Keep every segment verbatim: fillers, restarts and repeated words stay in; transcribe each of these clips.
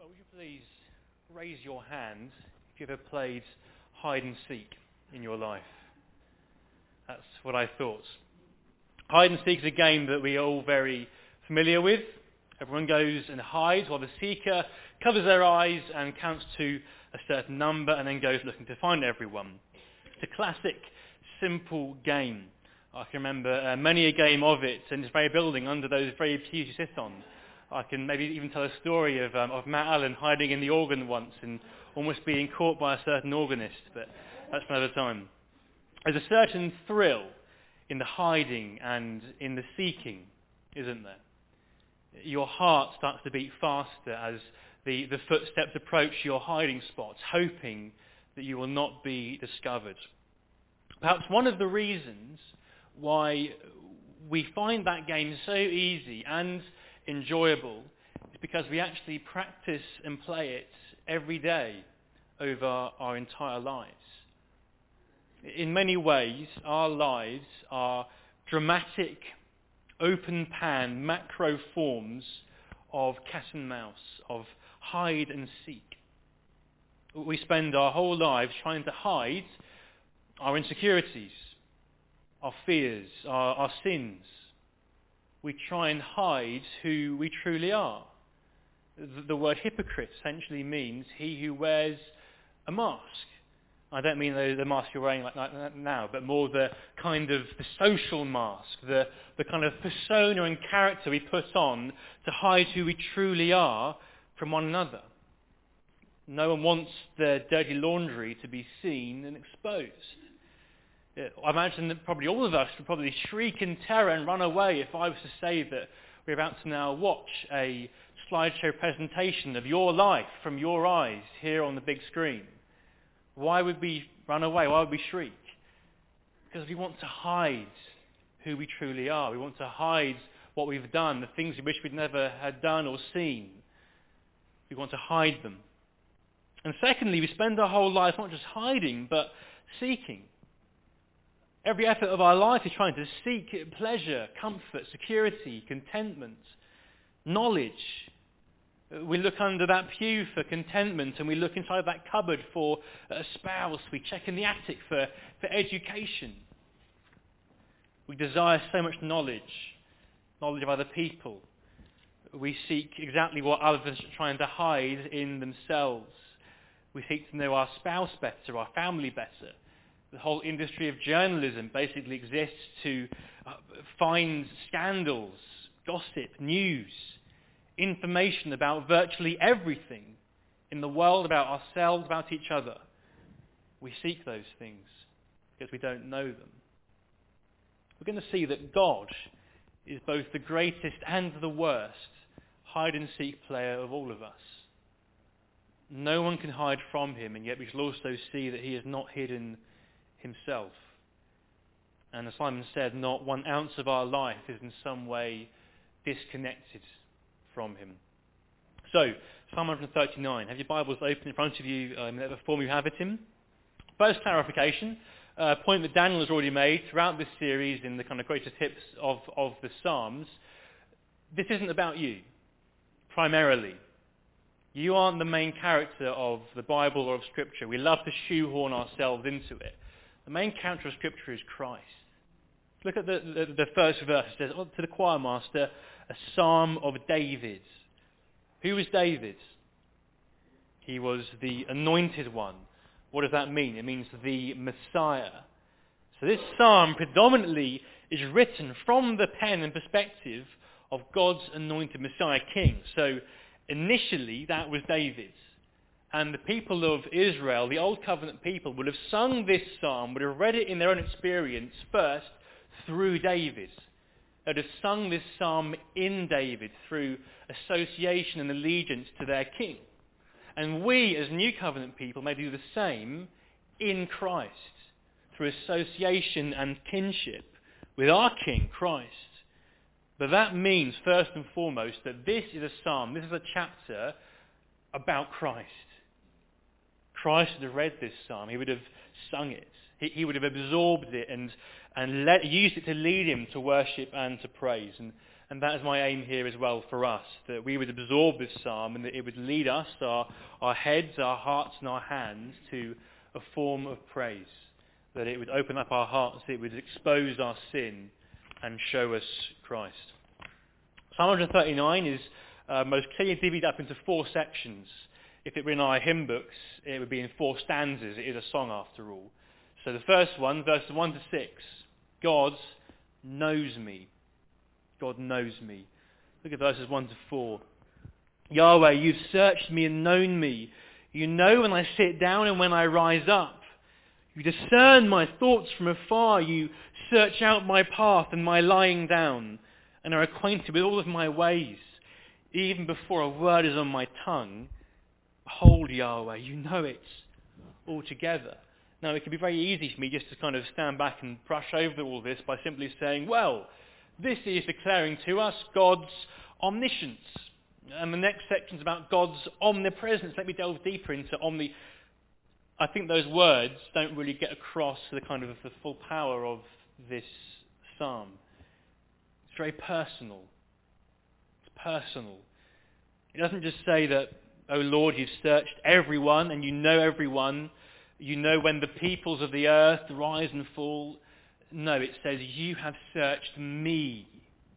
Would you please raise your hand if you've ever played hide and seek in your life? That's what I thought. Hide and seek is a game that we are all very familiar with. Everyone goes and hides while the seeker covers their eyes and counts to a certain number and then goes looking to find everyone. It's a classic, simple game. I can remember uh, many a game of it in this very building under those very pews you sit on. I can maybe even tell a story of um, of Matt Allen hiding in the organ once and almost being caught by a certain organist, but that's another time. There's a certain thrill in the hiding and in the seeking, isn't there? Your heart starts to beat faster as the, the footsteps approach your hiding spots, hoping that you will not be discovered. Perhaps one of the reasons why we find that game so easy and enjoyable is because we actually practice and play it every day over our entire lives. In many ways, our lives are dramatic, open-pan, macro forms of cat and mouse, of hide and seek. We spend our whole lives trying to hide our insecurities, our fears, our, our sins. We try and hide who we truly are. The, the word hypocrite essentially means he who wears a mask. I don't mean the, the mask you're wearing like, like that now, but more the kind of the social mask, the, the kind of persona and character we put on to hide who we truly are from one another. No one wants their dirty laundry to be seen and exposed. I imagine that probably all of us would probably shriek in terror and run away if I was to say that we're about to now watch a slideshow presentation of your life from your eyes here on the big screen. Why would we run away? Why would we shriek? Because we want to hide who we truly are. We want to hide what we've done, the things we wish we'd never had done or seen. We want to hide them. And secondly, we spend our whole life not just hiding, but seeking. Every effort of our life is trying to seek pleasure, comfort, security, contentment, knowledge. We look under that pew for contentment, and we look inside that cupboard for a spouse. We check in the attic for, for education. We desire so much knowledge, knowledge of other people. We seek exactly what others are trying to hide in themselves. We seek to know our spouse better, our family better. The whole industry of journalism basically exists to uh, find scandals, gossip, news, information about virtually everything in the world, about ourselves, about each other. We seek those things because we don't know them. We're going to see that God is both the greatest and the worst hide-and-seek player of all of us. No one can hide from him, and yet we shall also see that he is not hidden himself. And as Simon said, not one ounce of our life is in some way disconnected from him. So, Psalm one thirty-nine. Have your Bibles open in front of you um, in whatever form you have it in. First clarification, a point that Daniel has already made throughout this series in the kind of greatest tips of, of the Psalms. This isn't about you, primarily. You aren't the main character of the Bible or of Scripture. We love to shoehorn ourselves into it. The main character of Scripture is Christ. Look at the, the, the first verse. It says, to the choir master, a psalm of David. Who was David? He was the anointed one. What does that mean? It means the Messiah. So this psalm predominantly is written from the pen and perspective of God's anointed Messiah king. So initially that was David. And the people of Israel, the Old Covenant people, would have sung this psalm, would have read it in their own experience first through David. They would have sung this psalm in David through association and allegiance to their king. And we, as New Covenant people, may do the same in Christ, through association and kinship with our King, Christ. But that means, first and foremost, that this is a psalm, this is a chapter about Christ. Christ would have read this psalm. He would have sung it. He, he would have absorbed it and, and let, used it to lead him to worship and to praise. And, and that is my aim here as well for us, that we would absorb this psalm and that it would lead us, our, our heads, our hearts and our hands, to a form of praise. That it would open up our hearts, it would expose our sin and show us Christ. Psalm one thirty-nine is uh, most clearly divvied up into four sections. If it were in our hymn books, it would be in four stanzas. It is a song after all. So the first one, verses one to six, God knows me. God knows me. Look at verses one to four. Yahweh, you've searched me and known me. You know when I sit down and when I rise up. You discern my thoughts from afar. You search out my path and my lying down, and are acquainted with all of my ways. Even before a word is on my tongue, behold, Yahweh, you know it altogether. Now, it can be very easy for me just to kind of stand back and brush over all this by simply saying, well, this is declaring to us God's omniscience. And the next section is about God's omnipresence. Let me delve deeper into omni. I think those words don't really get across the kind of the full power of this psalm. It's very personal. It's personal. It doesn't just say that, oh Lord, you've searched everyone and you know everyone. You know when the peoples of the earth rise and fall. No, it says you have searched me.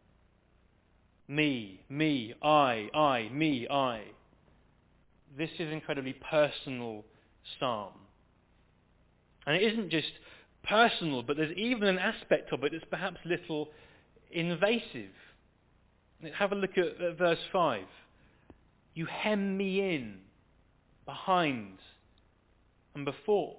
Me, me, I, I, me, I. This is an incredibly personal psalm. And it isn't just personal, but there's even an aspect of it that's perhaps a little invasive. Have a look at, at verse five. You hem me in, behind and before.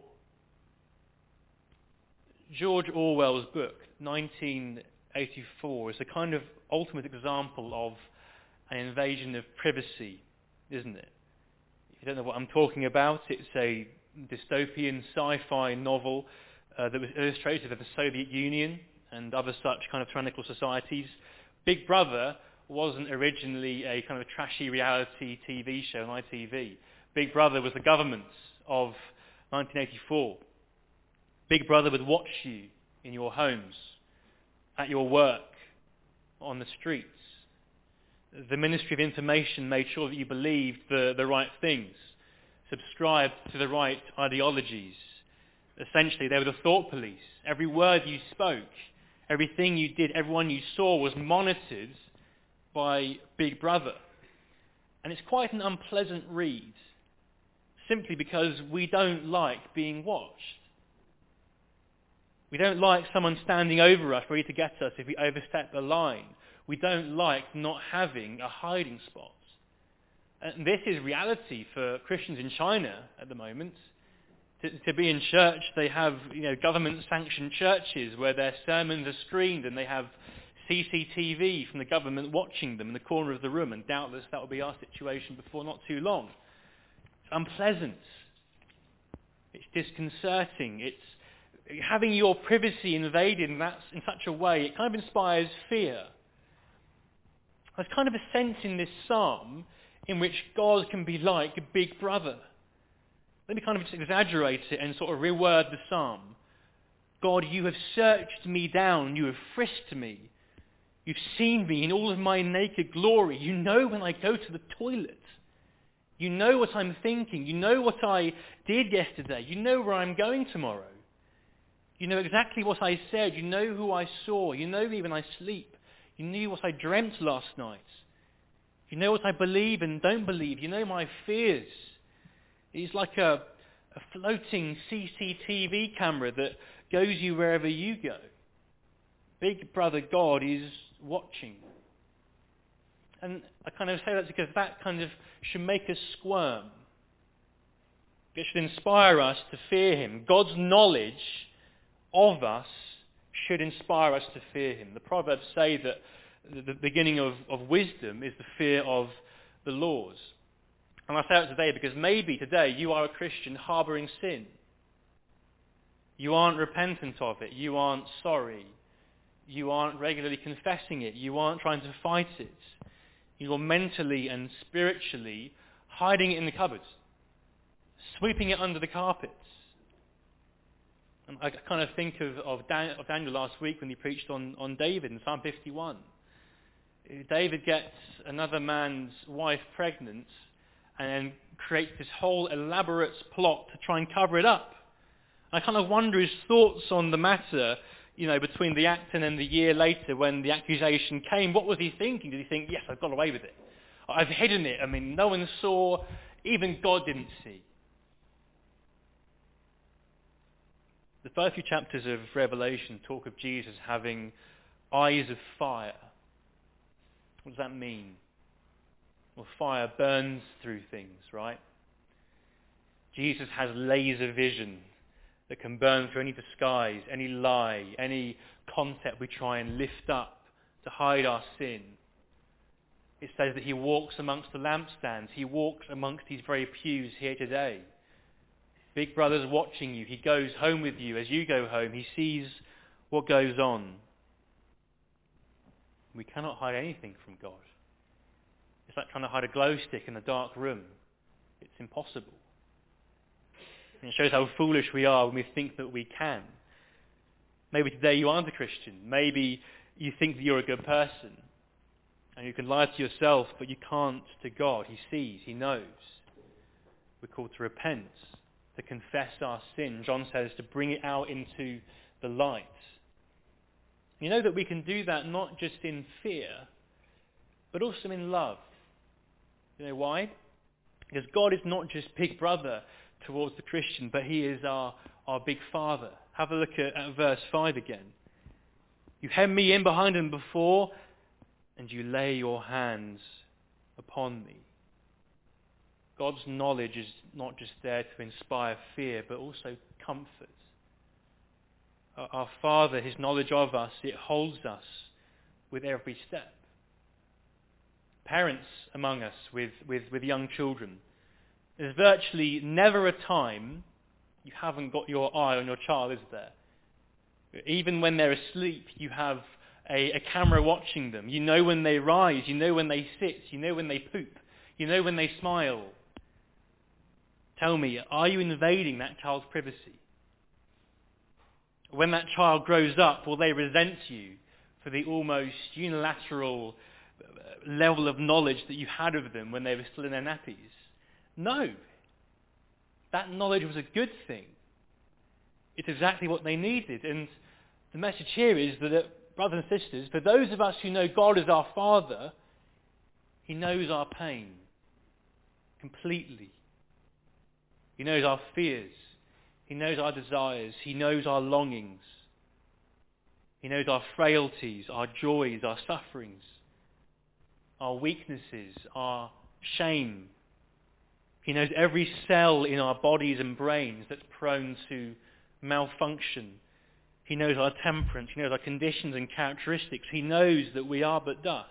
George Orwell's book, nineteen eighty-four, is a kind of ultimate example of an invasion of privacy, isn't it? If you don't know what I'm talking about, it's a dystopian sci-fi novel uh, that was illustrative of the Soviet Union and other such kind of tyrannical societies. Big Brother wasn't originally a kind of a trashy reality T V show on I T V. Big Brother was the government of nineteen eighty-four. Big Brother would watch you in your homes, at your work, on the streets. The Ministry of Information made sure that you believed the, the right things, subscribed to the right ideologies. Essentially, they were the thought police. Every word you spoke, everything you did, everyone you saw was monitored by Big Brother. And it's quite an unpleasant read, simply because we don't like being watched. We don't like someone standing over us ready to get us if we overstep the line. We don't like not having a hiding spot. And this is reality for Christians in China at the moment. To, to be in church, they have, you know, government-sanctioned churches where their sermons are screened and they have C C T V from the government watching them in the corner of the room, and doubtless that will be our situation before not too long. It's unpleasant. It's disconcerting. It's having your privacy invaded in, that, in such a way, it kind of inspires fear. There's kind of a sense in this psalm in which God can be like a big brother. Let me kind of just exaggerate it and sort of reword the psalm. God, you have searched me down, you have frisked me. You've seen me in all of my naked glory. You know when I go to the toilet. You know what I'm thinking. You know what I did yesterday. You know where I'm going tomorrow. You know exactly what I said. You know who I saw. You know me when I sleep. You knew what I dreamt last night. You know what I believe and don't believe. You know my fears. It's like a, a floating C C T V camera that goes you wherever you go. Big Brother God is watching. And I kind of say that because that kind of should make us squirm. It should inspire us to fear him. God's knowledge of us should inspire us to fear him. The Proverbs say that the beginning of, of wisdom is the fear of the laws. And I say that today because maybe today you are a Christian harbouring sin. You aren't repentant of it. You aren't sorry. You aren't regularly confessing it. You aren't trying to fight it. You're mentally and spiritually hiding it in the cupboards, sweeping it under the carpets. And I kind of think of, of, Dan, of Daniel last week when he preached on, on David in Psalm fifty-one. David gets another man's wife pregnant and then creates this whole elaborate plot to try and cover it up. I kind of wonder his thoughts on the matter, you know, between the act and then the year later when the accusation came. What was he thinking? Did he think, yes, I've got away with it. I've hidden it. I mean, no one saw. Even God didn't see. The first few chapters of Revelation talk of Jesus having eyes of fire. What does that mean? Well, fire burns through things, right? Jesus has laser vision that can burn through any disguise, any lie, any concept we try and lift up to hide our sin. It says that he walks amongst the lampstands. He walks amongst these very pews here today. Big Brother's watching you. He goes home with you as you go home. He sees what goes on. We cannot hide anything from God. It's like trying to hide a glow stick in a dark room. It's impossible. And it shows how foolish we are when we think that we can. Maybe today you aren't a Christian. Maybe you think that you're a good person. And you can lie to yourself, but you can't to God. He sees, he knows. We're called to repent, to confess our sin. John says to bring it out into the light. You know that we can do that not just in fear, but also in love. You know why? Because God is not just big brother towards the Christian, but he is our, our big father. Have a look at, at verse five again. You hem me in behind and before, and you lay your hands upon me. God's knowledge is not just there to inspire fear, but also comfort. Our Father, his knowledge of us, it holds us with every step. Parents among us with, with, with young children, there's virtually never a time you haven't got your eye on your child, is there? Even when they're asleep, you have a, a camera watching them. You know when they rise, you know when they sit, you know when they poop, you know when they smile. Tell me, are you invading that child's privacy? When that child grows up, will they resent you for the almost unilateral level of knowledge that you had of them when they were still in their nappies? No. That knowledge was a good thing. It's exactly what they needed. And the message here is that, uh, brothers and sisters, for those of us who know God as our Father, he knows our pain completely. He knows our fears. He knows our desires. He knows our longings. He knows our frailties, our joys, our sufferings, our weaknesses, our shame. He knows every cell in our bodies and brains that's prone to malfunction. He knows our temperance. He knows our conditions and characteristics. He knows that we are but dust.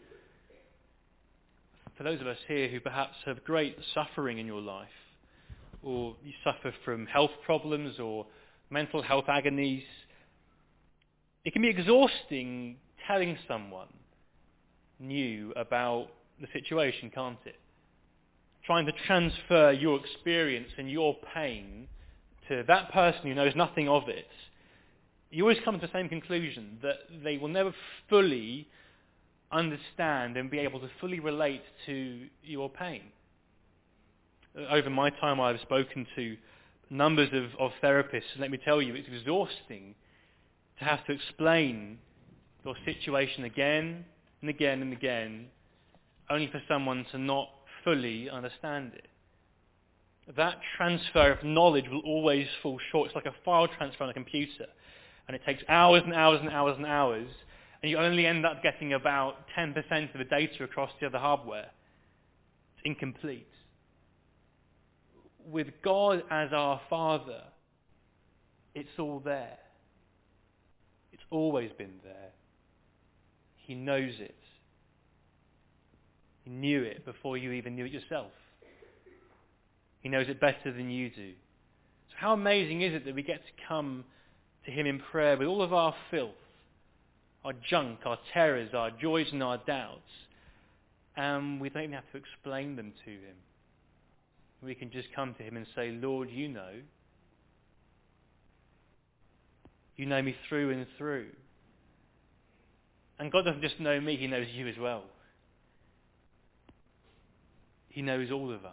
For those of us here who perhaps have great suffering in your life, or you suffer from health problems or mental health agonies, it can be exhausting telling someone new about the situation, can't it? Trying to transfer your experience and your pain to that person who knows nothing of it. You always come to the same conclusion, that they will never fully understand and be able to fully relate to your pain. Over my time, I've spoken to numbers of, of therapists, and let me tell you, it's exhausting to have to explain your situation again and again and again, only for someone to not fully understand it. That transfer of knowledge will always fall short. It's like a file transfer on a computer, and it takes hours and hours and hours and hours, and you only end up getting about ten percent of the data across the other hardware. It's incomplete. With God as our Father, it's all there. It's always been there. He knows it. He knew it before you even knew it yourself. He knows it better than you do. So how amazing is it that we get to come to him in prayer with all of our filth, our junk, our terrors, our joys and our doubts, and we don't even have to explain them to him. We can just come to him and say, Lord, you know. You know me through and through. And God doesn't just know me, he knows you as well. He knows all of us.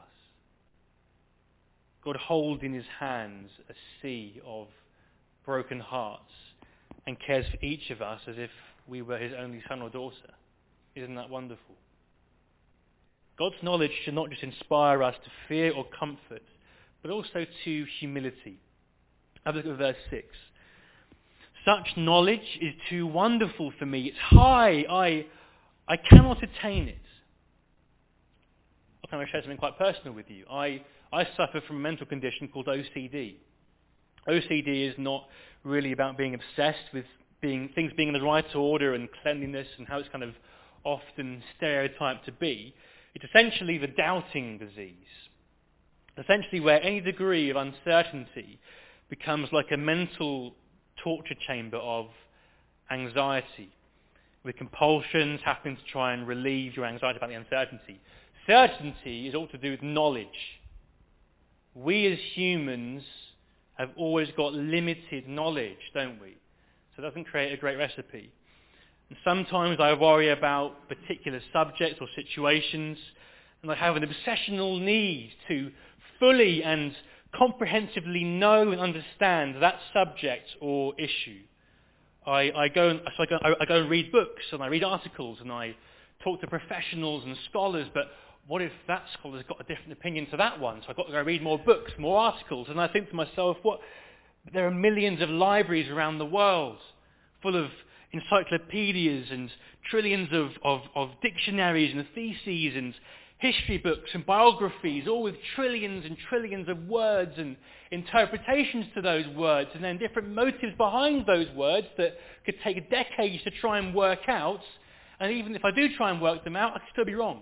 God holds in his hands a sea of broken hearts and cares for each of us as if we were his only son or daughter. Isn't that wonderful? God's knowledge should not just inspire us to fear or comfort, but also to humility. Have a look at verse six. Such knowledge is too wonderful for me. It's high. I, I cannot attain it. I'm going to share something quite personal with you. I, I suffer from a mental condition called O C D. O C D is not really about being obsessed with being things being in the right order and cleanliness and how it's kind of often stereotyped to be. It's essentially the doubting disease. Essentially where any degree of uncertainty becomes like a mental torture chamber of anxiety, with compulsions happening to try and relieve your anxiety about the uncertainty. Certainty is all to do with knowledge. We as humans have always got limited knowledge, don't we? So it doesn't create a great recipe. And sometimes I worry about particular subjects or situations, and I have an obsessional need to fully and comprehensively know and understand that subject or issue. I, I, go and, so I, go, I go and read books, and I read articles, and I talk to professionals and scholars, but what if that scholar's got a different opinion to that one? So I've got to go read more books, more articles, and I think to myself, what? There are millions of libraries around the world full of encyclopedias and trillions of, of, of dictionaries and theses and history books and biographies, all with trillions and trillions of words and interpretations to those words, and then different motives behind those words that could take decades to try and work out. And even if I do try and work them out, I could still be wrong.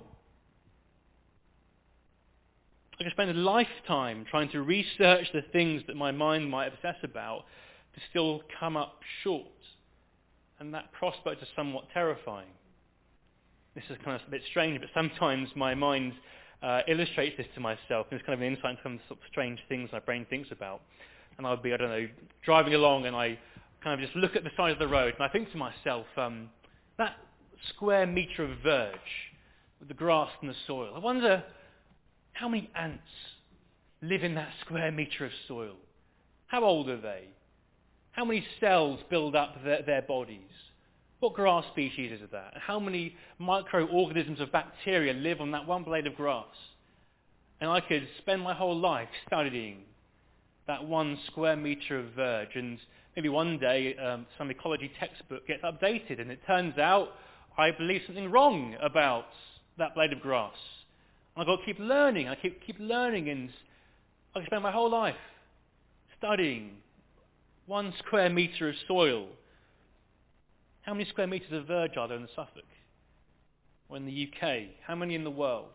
I could spend a lifetime trying to research the things that my mind might obsess about to still come up short. And that prospect is somewhat terrifying. This is kind of a bit strange, but sometimes my mind uh, illustrates this to myself, and it's kind of an insight into some sort of strange things my brain thinks about. And I'll be, I don't know, driving along, and I kind of just look at the side of the road, and I think to myself, um, that square metre of verge with the grass and the soil, I wonder how many ants live in that square metre of soil? How old are they? How many cells build up their, their bodies? What grass species is that? How many microorganisms of bacteria live on that one blade of grass? And I could spend my whole life studying that one square metre of verge, and maybe one day um, some ecology textbook gets updated and it turns out I believe something wrong about that blade of grass. I've got to keep learning. I keep keep learning, and I can spend my whole life studying one square metre of soil. How many square metres of verge are there in Suffolk? Or in the U K? How many in the world?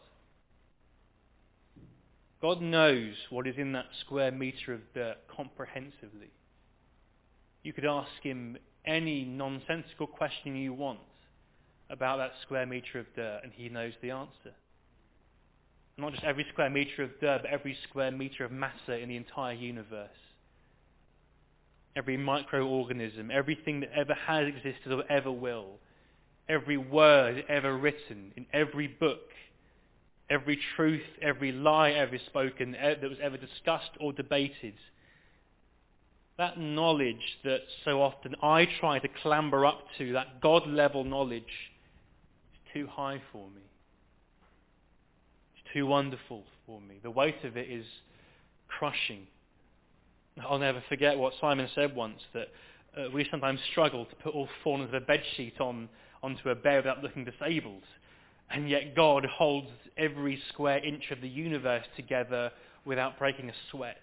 God knows what is in that square metre of dirt comprehensively. You could ask him any nonsensical question you want about that square metre of dirt, and he knows the answer. Not just every square metre of dirt, but every square metre of matter in the entire universe. Every microorganism, everything that ever has existed or ever will. Every word ever written in every book. Every truth, every lie ever spoken that was ever discussed or debated. That knowledge that so often I try to clamber up to, that God-level knowledge, is too high for me. Too wonderful for me. The weight of it is crushing. I'll never forget what Simon said once, that uh, we sometimes struggle to put all four corners of a bedsheet on onto a bed without looking disabled. And yet God holds every square inch of the universe together without breaking a sweat.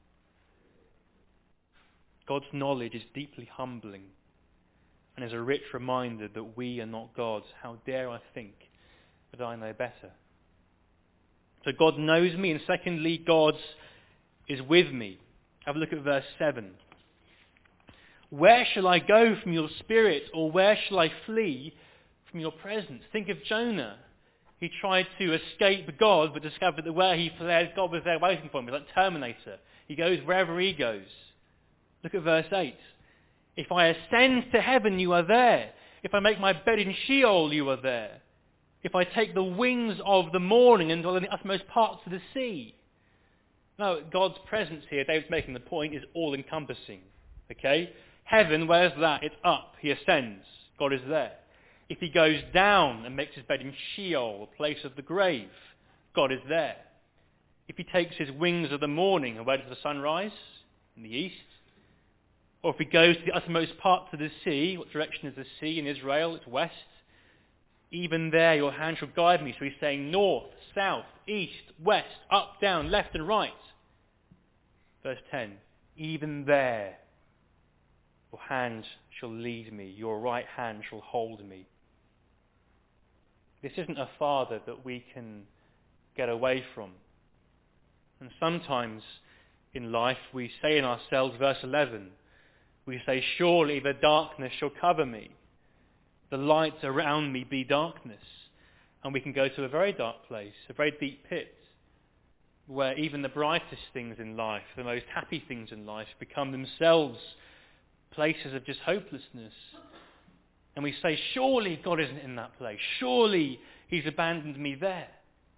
God's knowledge is deeply humbling and is a rich reminder that we are not God. How dare I think that I know better? So God knows me, and secondly, God is with me. Have a look at verse seven. Where shall I go from your spirit, or where shall I flee from your presence? Think of Jonah. He tried to escape God, but discovered that where he fled, God was there waiting for him. He's like Terminator. He goes wherever he goes. Look at verse eight. If I ascend to heaven, you are there. If I make my bed in Sheol, you are there. If I take the wings of the morning and dwell in the uttermost parts of the sea. Now, God's presence here, David's making the point, is all-encompassing. Okay? Heaven, where's that? It's up. He ascends. God is there. If he goes down and makes his bed in Sheol, a place of the grave, God is there. If he takes his wings of the morning, and where does the sun rise? In the east. Or if he goes to the uttermost parts of the sea, what direction is the sea in Israel? It's west. Even there your hand shall guide me. So he's saying north, south, east, west, up, down, left and right. Verse ten, even there your hand shall lead me, your right hand shall hold me. This isn't a father that we can get away from. And sometimes in life we say in ourselves, verse eleven, we say, surely the darkness shall cover me. The light around me be darkness. And we can go to a very dark place, a very deep pit, where even the brightest things in life, the most happy things in life, become themselves places of just hopelessness. And we say, surely God isn't in that place. Surely he's abandoned me there.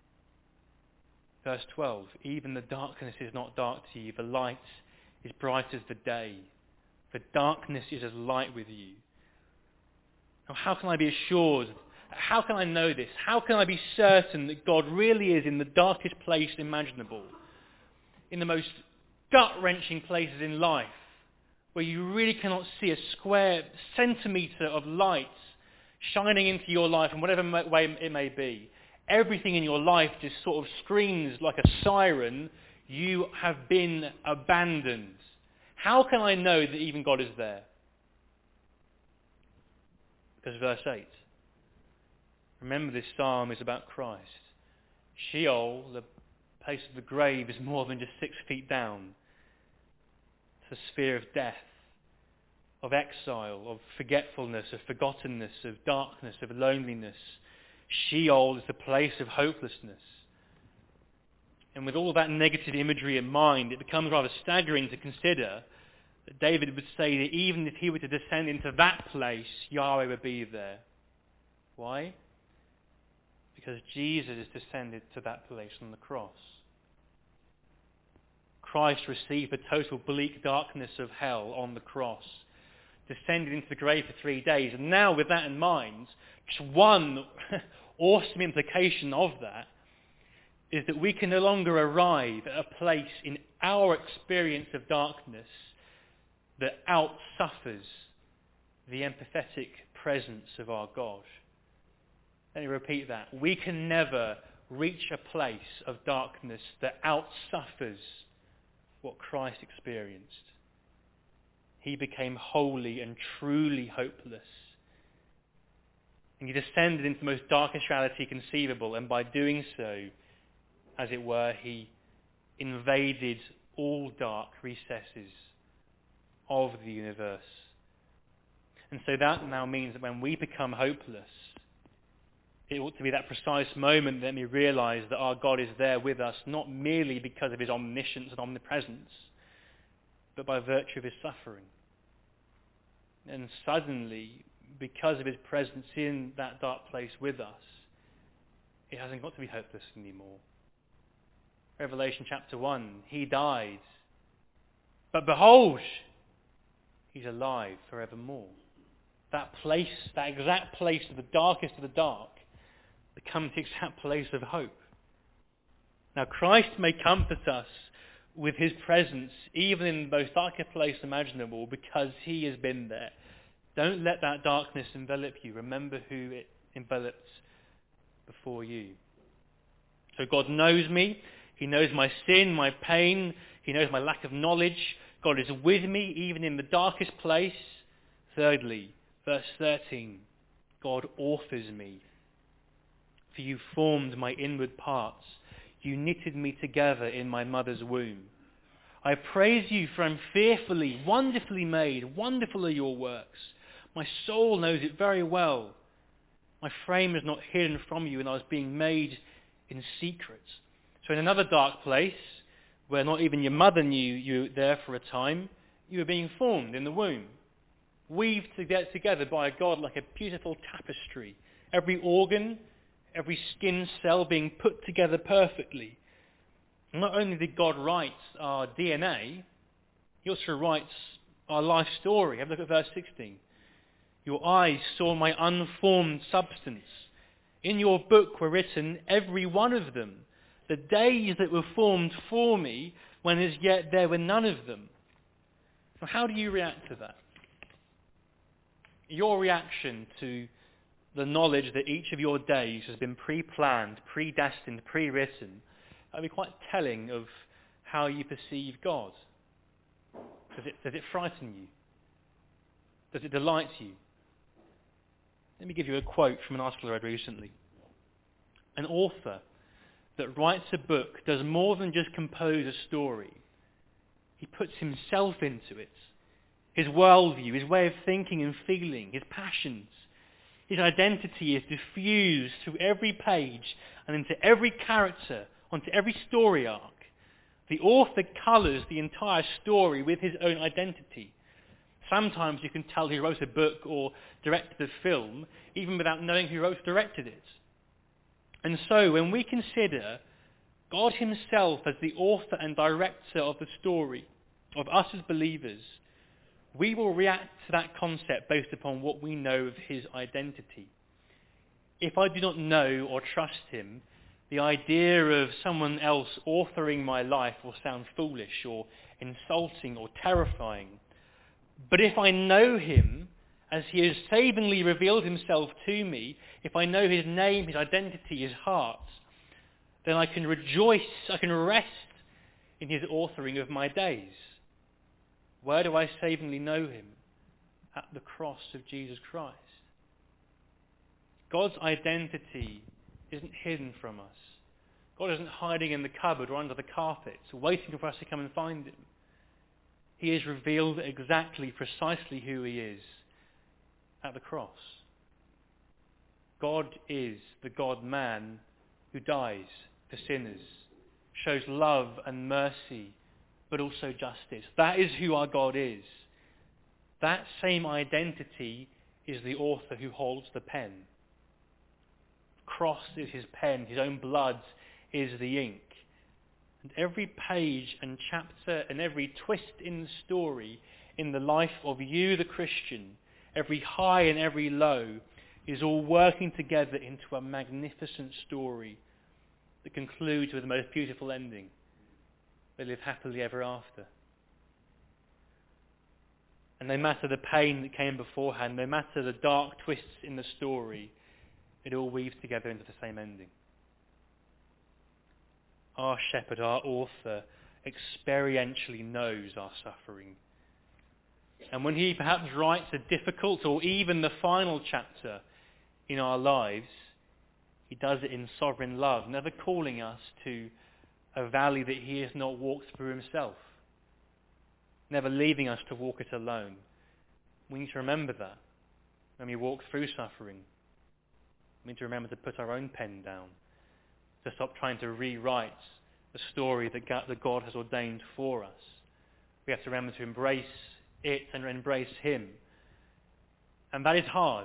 Verse twelve, even the darkness is not dark to you. The light is bright as the day. The darkness is as light with you. Now, how can I be assured? How can I know this? How can I be certain that God really is in the darkest place imaginable? In the most gut-wrenching places in life, where you really cannot see a square centimetre of light shining into your life in whatever way it may be. Everything in your life just sort of screams like a siren, you have been abandoned. How can I know that even God is there? Because verse eight. Remember, this psalm is about Christ. Sheol, the place of the grave, is more than just six feet down. It's a sphere of death, of exile, of forgetfulness, of forgottenness, of darkness, of loneliness. Sheol is the place of hopelessness. And with all that negative imagery in mind, it becomes rather staggering to consider that David would say that even if he were to descend into that place, Yahweh would be there. Why? Because Jesus is descended to that place on the cross. Christ received the total bleak darkness of hell on the cross, descended into the grave for three days. And now with that in mind, just one awesome implication of that is that we can no longer arrive at a place in our experience of darkness that outsuffers the empathetic presence of our God. Let me repeat that. We can never reach a place of darkness that outsuffers what Christ experienced. He became wholly and truly hopeless. And he descended into the most darkest reality conceivable, and by doing so, as it were, he invaded all dark recesses of the universe. And so that now means that when we become hopeless, it ought to be that precise moment that we realize that our God is there with us, not merely because of his omniscience and omnipresence, but by virtue of his suffering. And suddenly, because of his presence in that dark place with us, it hasn't got to be hopeless anymore. Revelation chapter one, he died, but behold, he's alive forevermore. That place, that exact place of the darkest of the dark, becomes the exact place of hope. Now Christ may comfort us with his presence even in the most darkest place imaginable because he has been there. Don't let that darkness envelop you. Remember who it enveloped before you. So God knows me. He knows my sin, my pain. He knows my lack of knowledge. God is with me even in the darkest place. Thirdly, verse thirteen, God authors me. For you formed my inward parts. You knitted me together in my mother's womb. I praise you, for I'm fearfully, wonderfully made. Wonderful are your works. My soul knows it very well. My frame is not hidden from you, and I was being made in secret. So in another dark place, where not even your mother knew you were there for a time, you were being formed in the womb, weaved to get together by a God like a beautiful tapestry, every organ, every skin cell being put together perfectly. And not only did God write our D N A, he also writes our life story. Have a look at verse sixteen. Your eyes saw my unformed substance. In your book were written, every one of them, the days that were formed for me, when as yet there were none of them. So how do you react to that? Your reaction to the knowledge that each of your days has been pre-planned, predestined, pre-written, that would be quite telling of how you perceive God. Does it, does it frighten you? Does it delight you? Let me give you a quote from an article I read recently. An author that writes a book does more than just compose a story. He puts himself into it. His worldview, his way of thinking and feeling, his passions. His identity is diffused through every page and into every character, onto every story arc. The author colours the entire story with his own identity. Sometimes you can tell who wrote a book or directed a film, even without knowing who wrote or directed it. And so when we consider God himself as the author and director of the story, of us as believers, we will react to that concept based upon what we know of his identity. If I do not know or trust him, the idea of someone else authoring my life will sound foolish or insulting or terrifying. But if I know him, as he has savingly revealed himself to me, if I know his name, his identity, his heart, then I can rejoice, I can rest in his authoring of my days. Where do I savingly know him? At the cross of Jesus Christ. God's identity isn't hidden from us. God isn't hiding in the cupboard or under the carpet, waiting for us to come and find him. He is revealed exactly, precisely who he is at the cross. God is the God-man who dies for sinners, shows love and mercy, but also justice. That is who our God is. That same identity is the author who holds the pen. Cross is his pen, his own blood is the ink. And every page and chapter and every twist in the story in the life of you, the Christian, every high and every low, is all working together into a magnificent story that concludes with the most beautiful ending. They live happily ever after. And no matter the pain that came beforehand, no matter the dark twists in the story, it all weaves together into the same ending. Our shepherd, our author, experientially knows our suffering. And when he perhaps writes a difficult or even the final chapter in our lives, he does it in sovereign love, never calling us to a valley that he has not walked through himself, never leaving us to walk it alone. We need to remember that when we walk through suffering. We need to remember to put our own pen down, to stop trying to rewrite the story that God has ordained for us. We have to remember to embrace it and embrace him. And that is hard.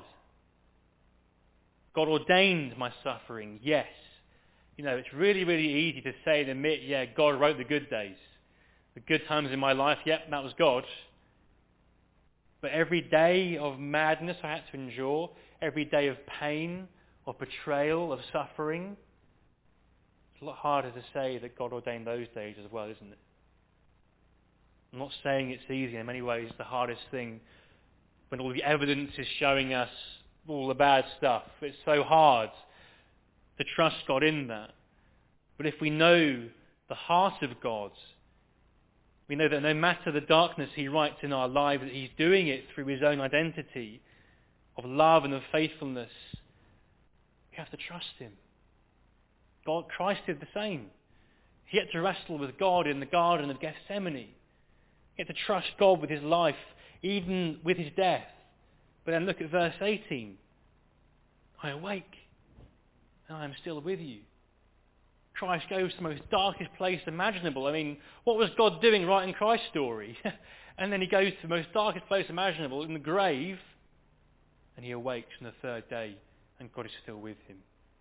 God ordained my suffering, yes. You know, it's really, really easy to say and admit, yeah, God wrote the good days. The good times in my life, yep, that was God. But every day of madness I had to endure, every day of pain, of betrayal, of suffering, it's a lot harder to say that God ordained those days as well, isn't it? I'm not saying it's easy. In many ways, it's the hardest thing when all the evidence is showing us all the bad stuff. It's so hard to trust God in that. But if we know the heart of God, we know that no matter the darkness he writes in our lives, that he's doing it through his own identity of love and of faithfulness. We have to trust him. God, Christ did the same. He had to wrestle with God in the Garden of Gethsemane. He had to trust God with his life, even with his death. But then look at verse eighteen. I awake, and I am still with you. Christ goes to the most darkest place imaginable. I mean, what was God doing right in Christ's story? And then he goes to the most darkest place imaginable, in the grave, and he awakes on the third day, and God is still with him.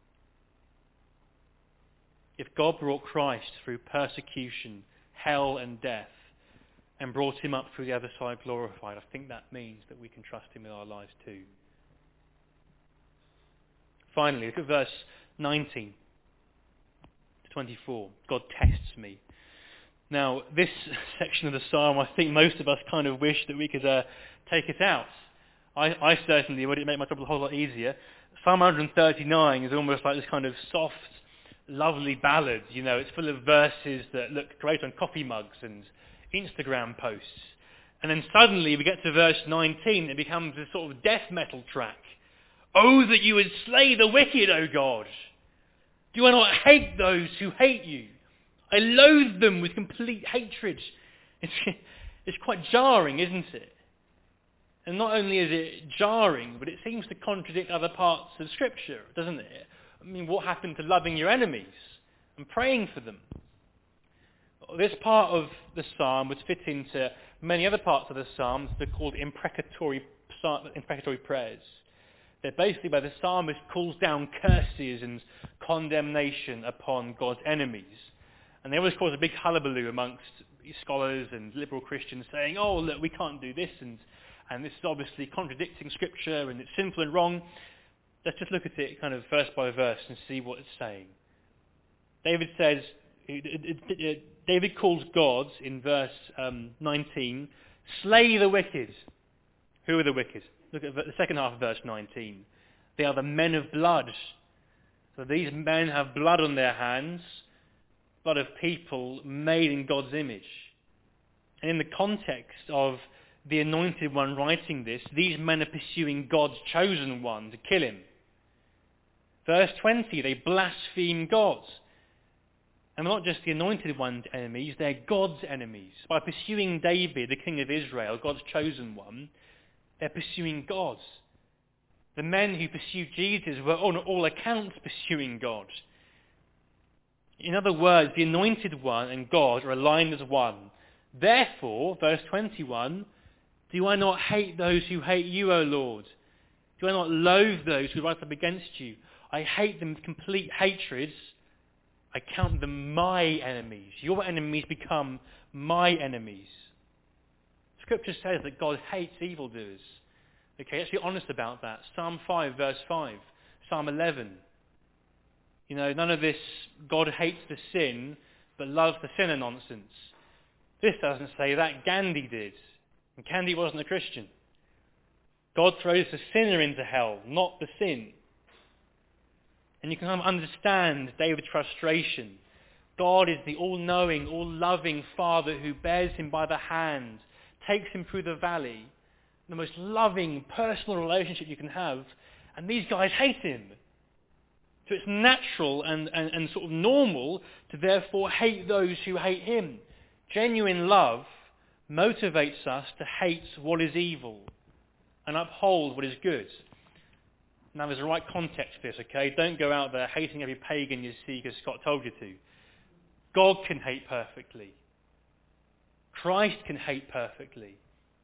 If God brought Christ through persecution, hell and death, and brought him up through the other side glorified, I think that means that we can trust him with our lives too. Finally, look at verse nineteen to twenty-four. God tests me. Now, this section of the psalm, I think most of us kind of wish that we could uh, take it out. I, I certainly would. It make my job a whole lot easier. Psalm one thirty-nine is almost like this kind of soft, lovely ballad. You know, it's full of verses that look great on coffee mugs and Instagram posts. And then suddenly we get to verse nineteen, it becomes a sort of death metal track. Oh, that you would slay the wicked, O God! Do I not hate those who hate you? I loathe them with complete hatred. It's, it's quite jarring, isn't it? And not only is it jarring, but it seems to contradict other parts of Scripture, doesn't it? I mean, what happened to loving your enemies and praying for them? This part of the psalm would fit into many other parts of the psalms. They're called imprecatory, imprecatory prayers. They're basically where the psalmist calls down curses and condemnation upon God's enemies. And they always cause a big hullabaloo amongst scholars and liberal Christians saying, oh, look, we can't do this, and, and this is obviously contradicting Scripture, and it's sinful and wrong. Let's just look at it kind of verse by verse and see what it's saying. David says, David calls God, in verse um, nineteen, slay the wicked. Who are the wicked? Look at the second half of verse nineteen. They are the men of blood. So these men have blood on their hands, blood of people made in God's image. And in the context of the anointed one writing this, these men are pursuing God's chosen one to kill him. Verse twenty, they blaspheme God. And not just the anointed one's enemies, they're God's enemies. By pursuing David, the king of Israel, God's chosen one, they're pursuing God. The men who pursued Jesus were on all accounts pursuing God. In other words, the anointed one and God are aligned as one. Therefore, verse twenty-one, do I not hate those who hate you, O Lord? Do I not loathe those who rise up against you? I hate them with complete hatred. I count them my enemies. Your enemies become my enemies. Scripture says that God hates evildoers. Okay, let's be honest about that. Psalm five, verse five. Psalm eleven. You know, none of this God hates the sin, but loves the sinner nonsense. This doesn't say that. Gandhi did. And Gandhi wasn't a Christian. God throws the sinner into hell, not the sin. And you can kind of understand David's frustration. God is the all-knowing, all-loving Father who bears him by the hand, takes him through the valley, the most loving, personal relationship you can have, and these guys hate him. So it's natural and, and, and sort of normal to therefore hate those who hate him. Genuine love motivates us to hate what is evil and uphold what is good. Now there's a right context for this, okay? Don't go out there hating every pagan you see because Scott told you to. God can hate perfectly. Christ can hate perfectly.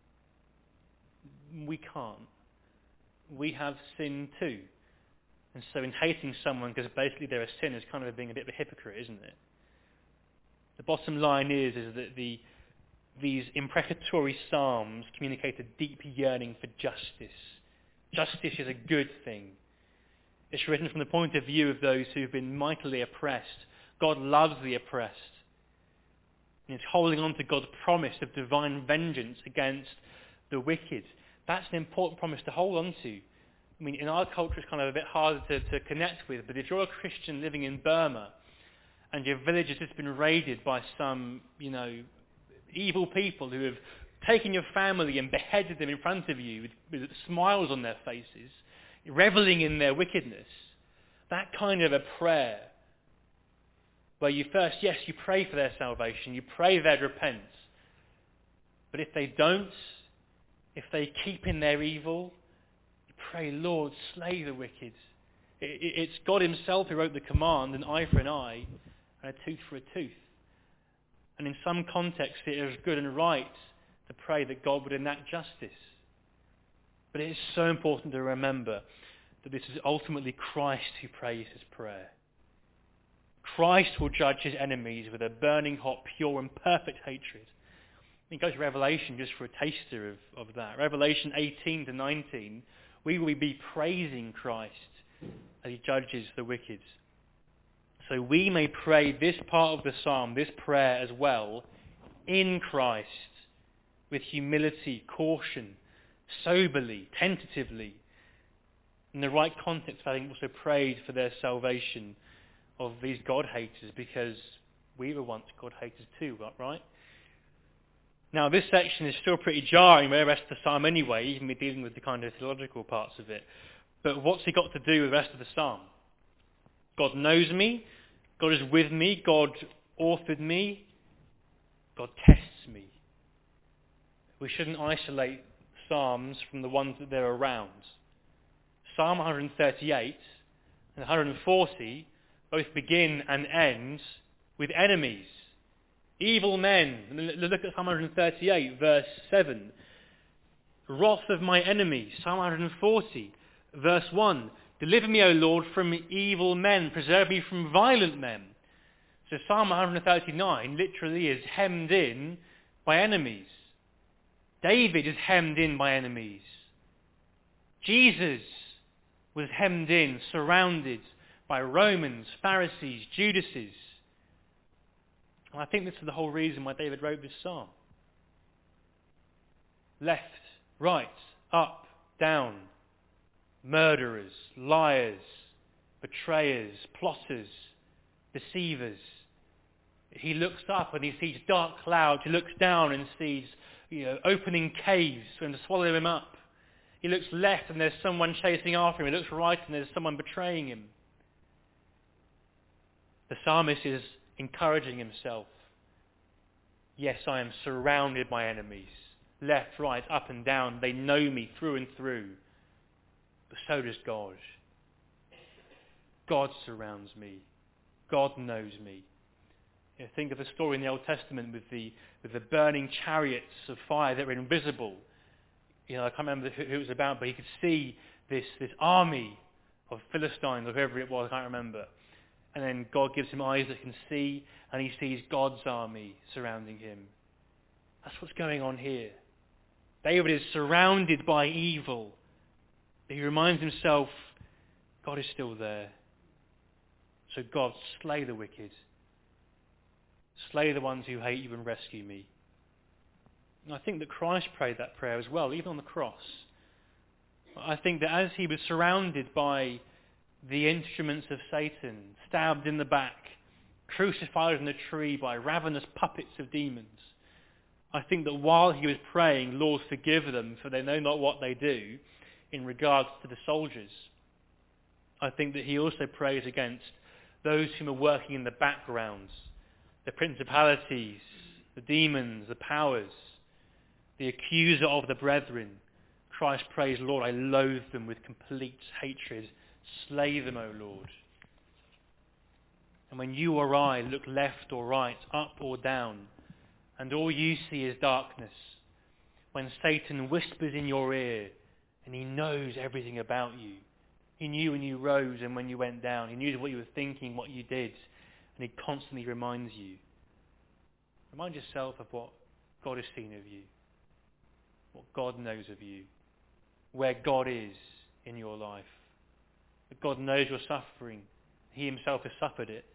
We can't. We have sin too. And so in hating someone because basically they're a sinner is kind of being a bit of a hypocrite, isn't it? The bottom line is, is that the, these imprecatory psalms communicate a deep yearning for justice. Justice is a good thing. It's written from the point of view of those who've been mightily oppressed. God loves the oppressed. And it's holding on to God's promise of divine vengeance against the wicked. That's an important promise to hold on to. I mean, in our culture it's kind of a bit harder to, to connect with, but if you're a Christian living in Burma and your village has just been raided by some, you know, evil people who have taken your family and beheaded them in front of you with, with smiles on their faces, reveling in their wickedness, that kind of a prayer where you first, yes, you pray for their salvation, you pray they'd repent, but if they don't, if they keep in their evil, you pray, Lord, slay the wicked. It, it, it's God himself who wrote the command, an eye for an eye and a tooth for a tooth. And in some contexts it is good and right to pray that God would enact justice. But it is so important to remember that this is ultimately Christ who prays his prayer. Christ will judge his enemies with a burning hot, pure and perfect hatred. You go to Revelation just for a taster of, of that. Revelation eighteen to nineteen, we will be praising Christ as he judges the wicked. So we may pray this part of the psalm, this prayer as well, in Christ, with humility, caution, soberly, tentatively, in the right context, having also prayed for their salvation of these God-haters, because we were once God-haters too, right? Now, this section is still pretty jarring with the rest of the psalm anyway, even with dealing with the kind of theological parts of it. But what's he got to do with the rest of the psalm? God knows me, God is with me, God authored me, God tests me. We shouldn't isolate psalms from the ones that they're around. Psalm one thirty-eight and one forty both begin and end with enemies, evil men. Look at Psalm one thirty-eight, verse seven. Wrath of my enemies. Psalm one forty, verse one. Deliver me, O Lord, from evil men. Preserve me from violent men. So Psalm one thirty-nine literally is hemmed in by enemies. David is hemmed in by enemies. Jesus was hemmed in, surrounded by Romans, Pharisees, Judases. And I think this is the whole reason why David wrote this psalm. Left, right, up, down, murderers, liars, betrayers, plotters, deceivers. He looks up and he sees dark clouds. He looks down and sees, you know, opening caves and to swallow him up. He looks left and there's someone chasing after him. He looks right and there's someone betraying him. The psalmist is encouraging himself. Yes, I am surrounded by enemies. Left, right, up and down. They know me through and through. But so does God. God surrounds me. God knows me. You know, think of the story in the Old Testament with the with the burning chariots of fire that were invisible. You know, I can't remember who it was about, but he could see this, this army of Philistines, or whoever it was, I can't remember. And then God gives him eyes that can see, and he sees God's army surrounding him. That's what's going on here. David is surrounded by evil. He reminds himself, God is still there. So God, slay the wicked. Slay the ones who hate you and rescue me. And I think that Christ prayed that prayer as well, even on the cross. I think that as he was surrounded by the instruments of Satan, stabbed in the back, crucified on a tree by ravenous puppets of demons, I think that while he was praying, Lord, forgive them, for they know not what they do, in regards to the soldiers, I think that he also prays against those whom are working in the backgrounds, the principalities, the demons, the powers, the accuser of the brethren. Christ prays, Lord, I loathe them with complete hatred. Slay them, O Lord. And when you or I look left or right, up or down, and all you see is darkness, when Satan whispers in your ear, and he knows everything about you. He knew when you rose and when you went down. He knew what you were thinking, what you did, and he constantly reminds you. Remind yourself of what God has seen of you, what God knows of you, where God is in your life. That God knows your suffering. He himself has suffered it.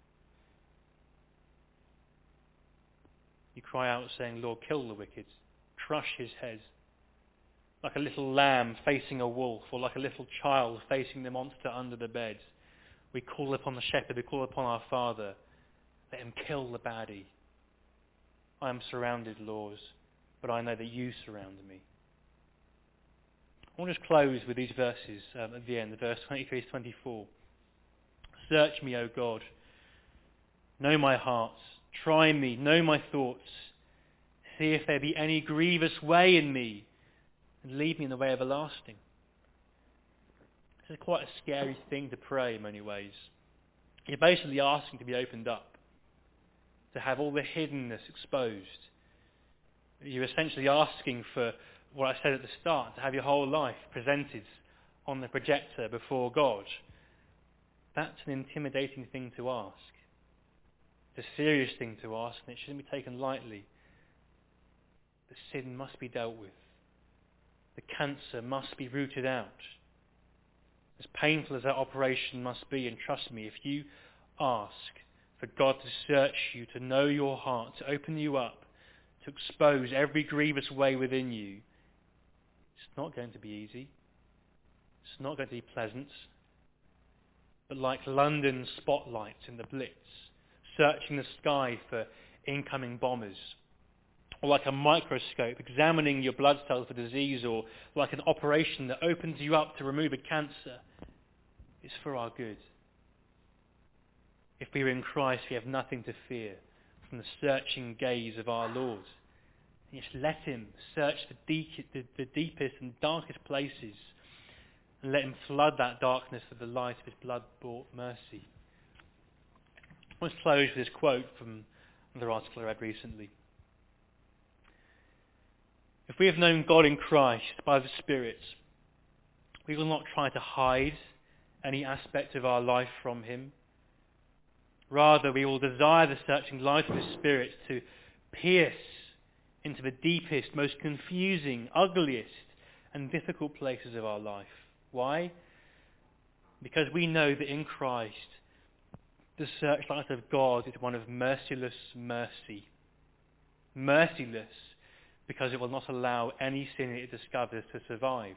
You cry out saying, Lord, kill the wicked, crush his head. Like a little lamb facing a wolf, or like a little child facing the monster under the bed. We call upon the shepherd, we call upon our Father. Let him kill the baddie. I am surrounded, Lord, but I know that you surround me. I want to just close with these verses um, at the end, the verse twenty-three to twenty-four. Search me, O God. Know my heart. Try me. Know my thoughts. See if there be any grievous way in me, and lead me in the way everlasting. This is quite a scary thing to pray in many ways. You're basically asking to be opened up, to have all the hiddenness exposed. You're essentially asking for what I said at the start, to have your whole life presented on the projector before God. That's an intimidating thing to ask. It's a serious thing to ask, and it shouldn't be taken lightly. The sin must be dealt with. The cancer must be rooted out. As painful as that operation must be, and trust me, if you ask for God to search you, to know your heart, to open you up, to expose every grievous way within you, it's not going to be easy. It's not going to be pleasant. But like London spotlights in the Blitz, searching the sky for incoming bombers, or like a microscope examining your blood cells for disease, or like an operation that opens you up to remove a cancer, it's for our good. If we are in Christ, we have nothing to fear from the searching gaze of our Lord. And just let him search the, deep, the, the deepest and darkest places, and let him flood that darkness with the light of his blood-bought mercy. Let's close with this quote from another article I read recently. If we have known God in Christ by the Spirit, we will not try to hide any aspect of our life from him. Rather, we will desire the searching light of his Spirit to pierce into the deepest, most confusing, ugliest, and difficult places of our life. Why? Because we know that in Christ, the searchlight of God is one of merciless mercy. Merciless because it will not allow any sin it discovers to survive.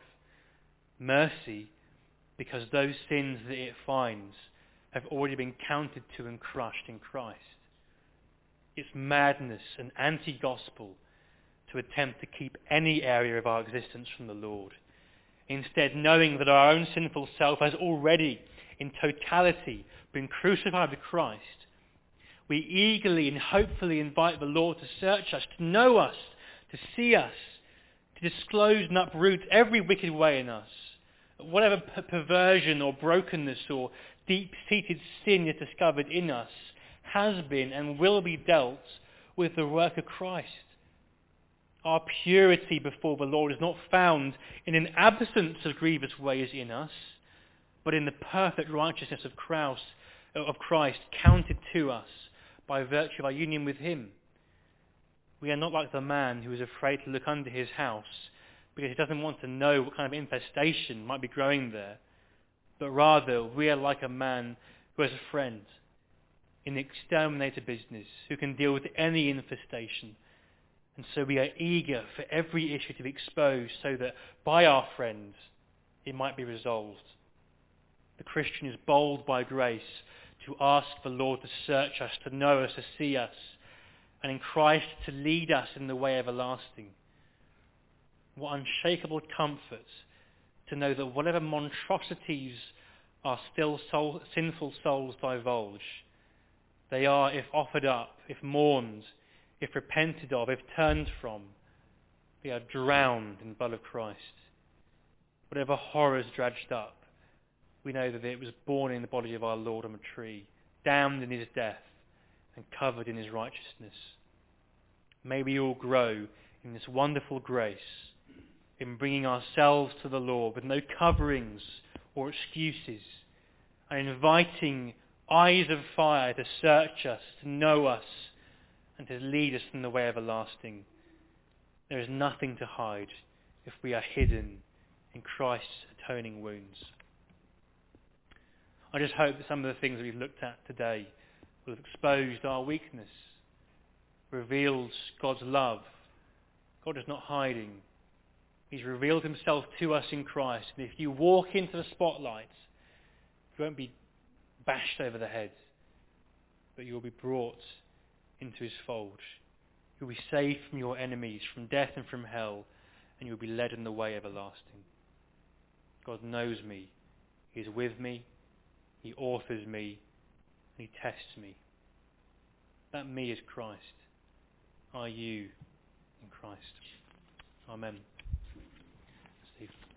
Mercy because those sins that it finds have already been counted to and crushed in Christ. It's madness and anti-gospel to attempt to keep any area of our existence from the Lord. Instead, knowing that our own sinful self has already, in totality, been crucified with Christ, we eagerly and hopefully invite the Lord to search us, to know us, to see us, to disclose and uproot every wicked way in us. Whatever per- perversion or brokenness or deep-seated sin is discovered in us has been and will be dealt with the work of Christ. Our purity before the Lord is not found in an absence of grievous ways in us, but in the perfect righteousness of Christ, of Christ counted to us by virtue of our union with him. We are not like the man who is afraid to look under his house because he doesn't want to know what kind of infestation might be growing there, but rather we are like a man who has a friend in the exterminator business who can deal with any infestation. And so we are eager for every issue to be exposed so that by our friends it might be resolved. The Christian is bold by grace to ask the Lord to search us, to know us, to see us, and in Christ to lead us in the way everlasting. What unshakable comfort to know that whatever monstrosities our still soul, sinful souls divulge, they are, if offered up, if mourned, if repented of, if turned from, they are drowned in the blood of Christ. Whatever horrors dredged up, we know that it was born in the body of our Lord on a tree, damned in his death, and covered in his righteousness. May we all grow in this wonderful grace, in bringing ourselves to the Lord with no coverings or excuses, and inviting eyes of fire to search us, to know us, and to lead us in the way everlasting. There is nothing to hide if we are hidden in Christ's atoning wounds. I just hope that some of the things that we've looked at today will have exposed our weakness, revealed God's love. God is not hiding. He's revealed himself to us in Christ. And if you walk into the spotlight, you won't be bashed over the head, but you will be brought into his fold. You'll be saved from your enemies, from death and from hell, and you'll be led in the way everlasting. God knows me. He is with me. He authors me. And he tests me. That me is Christ. Are you in Christ? Amen. Steve.